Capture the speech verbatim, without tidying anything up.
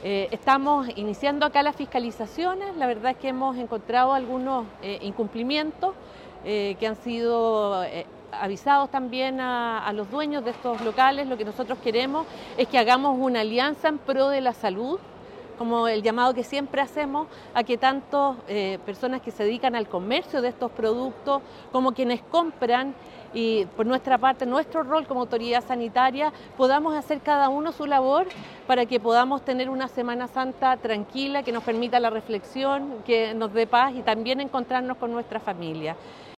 Eh, estamos iniciando acá las fiscalizaciones. La verdad es que hemos encontrado algunos eh, incumplimientos eh, que han sido eh, avisados también a, a los dueños de estos locales. Lo que nosotros queremos es que hagamos una alianza en pro de la salud, como el llamado que siempre hacemos a que tanto eh, personas que se dedican al comercio de estos productos como quienes compran, y por nuestra parte, nuestro rol como autoridad sanitaria, podamos hacer cada uno su labor para que podamos tener una Semana Santa tranquila, que nos permita la reflexión, que nos dé paz y también encontrarnos con nuestra familia.